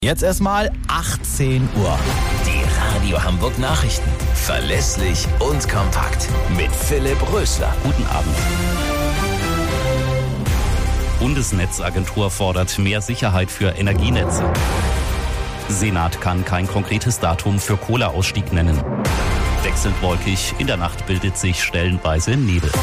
Jetzt erstmal 18 Uhr. Die Radio Hamburg Nachrichten. Verlässlich und kompakt. Mit Philipp Rösler. Guten Abend. Bundesnetzagentur fordert mehr Sicherheit für Energienetze. Senat kann kein konkretes Datum für Kohleausstieg nennen. Wechselnd wolkig, in der Nacht bildet sich stellenweise Nebel.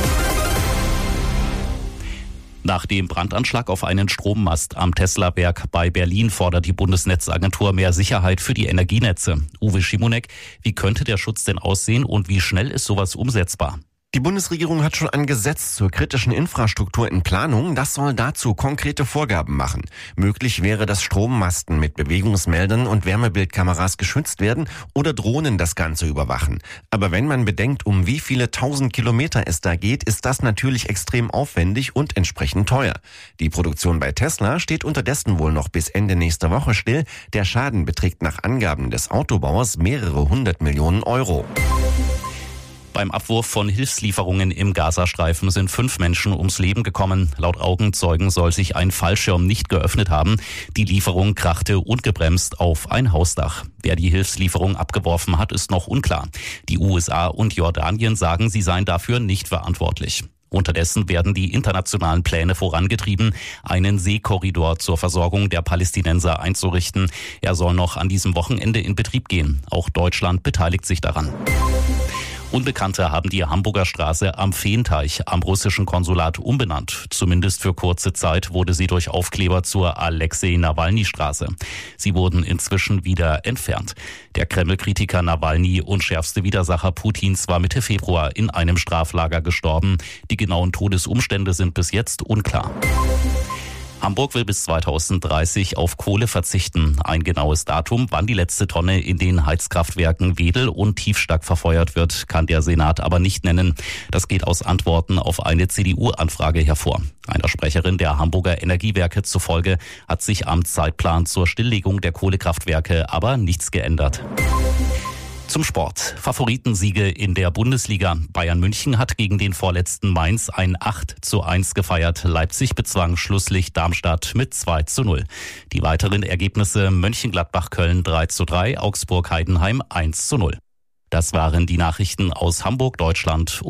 Nach dem Brandanschlag auf einen Strommast am Tesla-Werk bei Berlin fordert die Bundesnetzagentur mehr Sicherheit für die Energienetze. Uwe Schimonek, wie könnte der Schutz denn aussehen und wie schnell ist sowas umsetzbar? Die Bundesregierung hat schon ein Gesetz zur kritischen Infrastruktur in Planung. Das soll dazu konkrete Vorgaben machen. Möglich wäre, dass Strommasten mit Bewegungsmeldern und Wärmebildkameras geschützt werden oder Drohnen das Ganze überwachen. Aber wenn man bedenkt, um wie viele 1000 Kilometer es da geht, ist das natürlich extrem aufwendig und entsprechend teuer. Die Produktion bei Tesla steht unterdessen wohl noch bis Ende nächster Woche still. Der Schaden beträgt nach Angaben des Autobauers mehrere 100 Millionen Euro. Beim Abwurf von Hilfslieferungen im Gazastreifen sind 5 Menschen ums Leben gekommen. Laut Augenzeugen soll sich ein Fallschirm nicht geöffnet haben. Die Lieferung krachte ungebremst auf ein Hausdach. Wer die Hilfslieferung abgeworfen hat, ist noch unklar. Die USA und Jordanien sagen, sie seien dafür nicht verantwortlich. Unterdessen werden die internationalen Pläne vorangetrieben, einen Seekorridor zur Versorgung der Palästinenser einzurichten. Er soll noch an diesem Wochenende in Betrieb gehen. Auch Deutschland beteiligt sich daran. Unbekannte haben die Hamburger Straße am Feenteich am russischen Konsulat umbenannt. Zumindest für kurze Zeit wurde sie durch Aufkleber zur Alexei-Nawalny-Straße. Sie wurden inzwischen wieder entfernt. Der Kreml-Kritiker Nawalny und schärfste Widersacher Putins war Mitte Februar in einem Straflager gestorben. Die genauen Todesumstände sind bis jetzt unklar. Hamburg will bis 2030 auf Kohle verzichten. Ein genaues Datum, wann die letzte Tonne in den Heizkraftwerken Wedel und Tiefstack verfeuert wird, kann der Senat aber nicht nennen. Das geht aus Antworten auf eine CDU-Anfrage hervor. Einer Sprecherin der Hamburger Energiewerke zufolge hat sich am Zeitplan zur Stilllegung der Kohlekraftwerke aber nichts geändert. Zum Sport. Favoritensiege in der Bundesliga. Bayern München hat gegen den vorletzten Mainz ein 8:1 gefeiert. Leipzig bezwang Schlusslicht Darmstadt mit 2:0. Die weiteren Ergebnisse: Mönchengladbach-Köln 3:3, Augsburg-Heidenheim 1:0. Das waren die Nachrichten aus Hamburg, Deutschland.